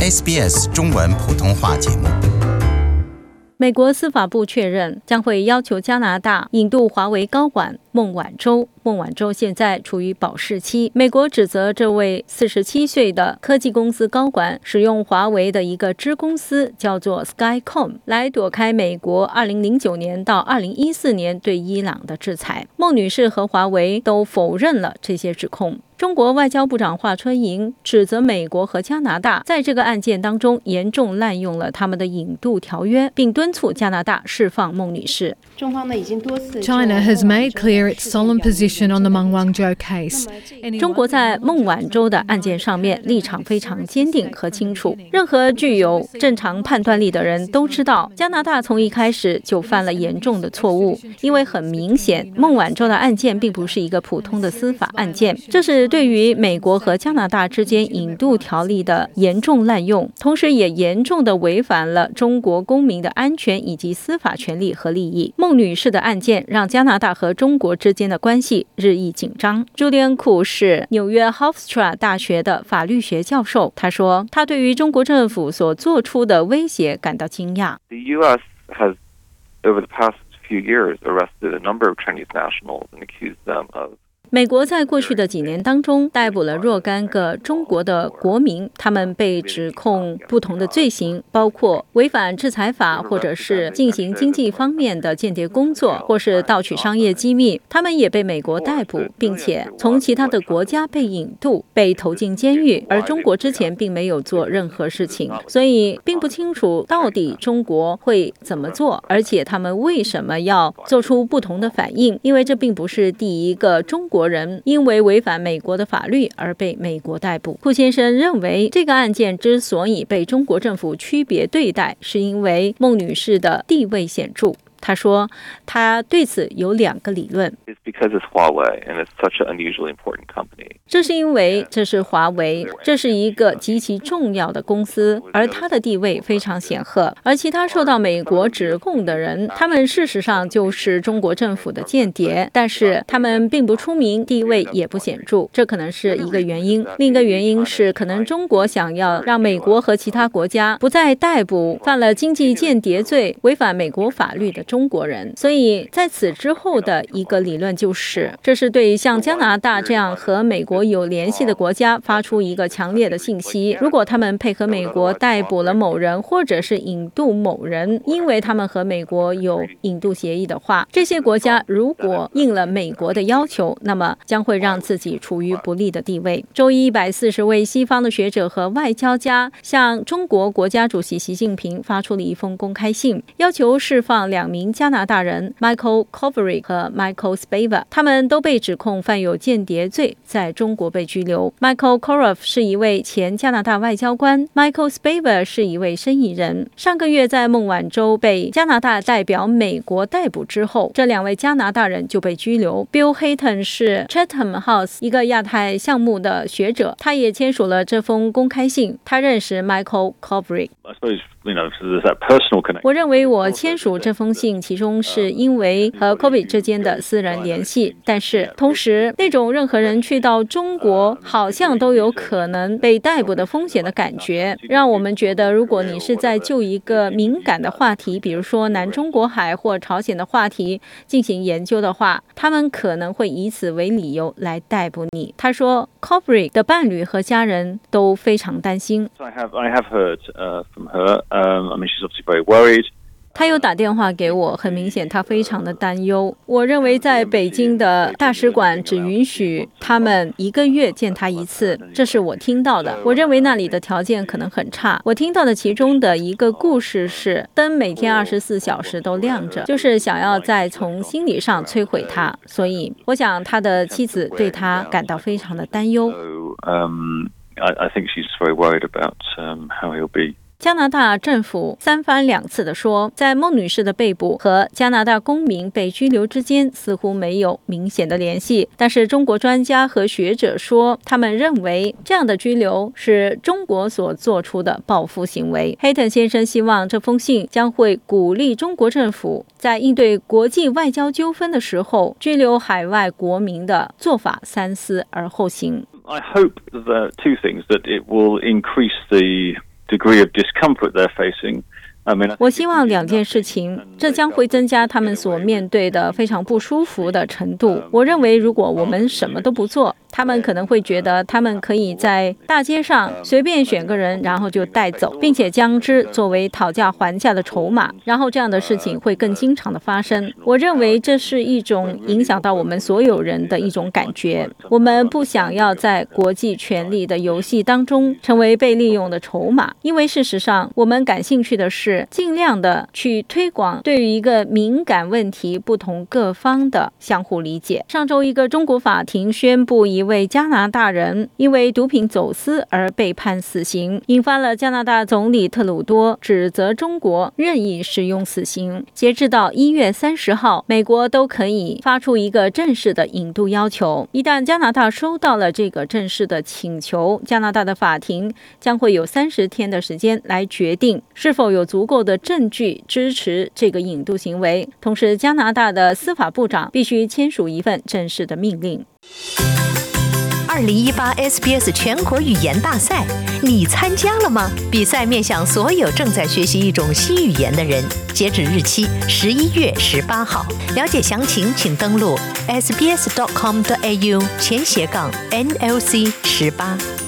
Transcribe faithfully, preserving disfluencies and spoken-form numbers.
S B S 中文普通话节目。 美国司法部确认将会要求加拿大引渡华为高管孟晚舟。孟晚舟现在处于保释期，美国指责这位四十七岁的科技公司高管使用华为的一个支公司叫做 Skycom 来躲开美国二零零九年到二零一四年对伊朗的制裁。孟女士和华为都否认了这些指控。中国外交部长华春莹指责美国和加拿大在这个案件当中严重滥用了他们的引渡条约，并敦促加拿大释放孟女士。 中方呢已经多次 China has made clear its solemn position on the Meng Wanzhou case. 中国在孟晚舟的案件上面立场非常坚定和清楚，任何具有正常判断力的人都知道，加拿大从一开始就犯了严重的错误，因为很明显，孟晚舟的案件并不是一个普通的司法案件，这是对于美国和加拿大之间引渡条例的严重滥用，同时也严重的违反了中国公民的安全以及司法权利和利益。孟女士的案件让加拿大和中国之间的关系日益紧张。朱利安库是纽约 Hofstra 大学的法律学教授，他说他对于中国政府所做出的威胁感到惊讶。 The U S has, over the past few years, arrested a number of Chinese nationals and accused them of 美国在过去的几年当中逮捕了若干个中国的国民，他们被指控不同的罪行，包括违反制裁法，或者是进行经济方面的间谍工作，或是盗取商业机密。他们也被美国逮捕，并且从其他的国家被引渡，被投进监狱，而中国之前并没有做任何事情，所以并不清楚到底中国会怎么做，而且他们为什么要做出不同的反应，因为这并不是第一个中国人因为违反美国的法律而被美国逮捕。库先生认为，这个案件之所以被中国政府区别对待，是因为孟女士的地位显著。他说他对此有两个理论。 because it's Huawei and it's such an unusually important company. 这是因为这是华为，这是一个极其重要的公司，而它的地位非常显赫，而其他受到美国指控的人，他们事实上就是中国政府的间谍，但是他们并不出名，地位也不显著，这可能是一个原因。另一个原因是，可能中国想要让美国和其他国家不再逮捕犯了经济间谍罪、违反美国法律的中国人，所以在此之后的一个理论就是，这是对像加拿大这样和美国有联系的国家发出一个强烈的信息，如果他们配合美国逮捕了某人，或者是引渡某人，因为他们和美国有引渡协议的话，这些国家如果应了美国的要求，那么将会让自己处于不利的地位。周一，一百四十位西方的学者和外交家向中国国家主席习近平发出了一封公开信，要求释放两名加拿大人 Michael Kovrig 和 Michael Spavor， 他们都被指控犯有间谍罪，在中国被拘留。 Michael Kovrig 是一位前加拿大外交官， Michael Spavor 是一位生意人。上个月在孟晚舟被加拿大代表美国逮捕之后，这两位加拿大人就被拘留。 Bill Hayton 是 Chatham House 一个亚太项目的学者，他也签署了这封公开信，他认识 Michael Kovrig。 我认为我签署这封信其中是因为和 Kovrig 之间的私人联系，但是同时那种任何人去到中国好像都有可能被逮捕的风险的感觉，让我们觉得如果你是在就一个敏感的话题，比如说南中国海或朝鲜的话题进行研究的话，他们可能会以此为理由来逮捕你。他说 Kovrig 的伴侣和家人都非常担心。 I have, I have heard uh, from her. Um, I mean, she's obviously very worried. 他有打电话给我，很明显他非常的担忧。我认为在北京的大使馆只允许他们一个月见他一次，这是我听到的。我认为那里的条件可能很差。我听到的其中的一个故事是，灯每天二十四小时都亮着，就是想要再从心理上摧毁他。所以我想他的妻子对他感到非常的担忧。 So, um, I, I think she's very worried about um, how he'll be. 加拿大政府三番两次地说，在孟女士的被捕和加拿大公民被拘留之间似乎没有明显的联系，但是中国专家和学者说，他们认为这样的拘留是中国所做出的报复行为。黑特先生希望这封信将会鼓励中国政府在应对国际外交纠纷的时候，拘留海外国民的做法三思而后行。 I hope that two things, that it will increase the degree of discomfort they're facing. 我希望两件事情，这将会增加他们所面对的非常不舒服的程度。我认为，如果我们什么都不做，他们可能会觉得他们可以在大街上随便选个人，然后就带走，并且将之作为讨价还价的筹码，然后这样的事情会更经常的发生。我认为这是一种影响到我们所有人的一种感觉。我们不想要在国际权力的游戏当中成为被利用的筹码，因为事实上，我们感兴趣的是尽量的去推广对于一个敏感问题不同各方的相互理解。上周一个中国法庭宣布一位加拿大人因为毒品走私而被判死刑，引发了加拿大总理特鲁多指责中国任意使用死刑。截至到一月三十号，美国都可以发出一个正式的引渡要求。一旦加拿大收到了这个正式的请求，加拿大的法庭将会有三十天的时间来决定是否有足够的证据支持这个引渡行为。同时，加拿大的司法部长必须签署一份正式的命令。 二零一八 S B S 全国语言大赛，你参加了吗？比赛面向所有正在学习一种新语言的人，截止日期十一月十八号。了解详情，请登录 s b s dot com dot a u 前斜杠 N L C 十八。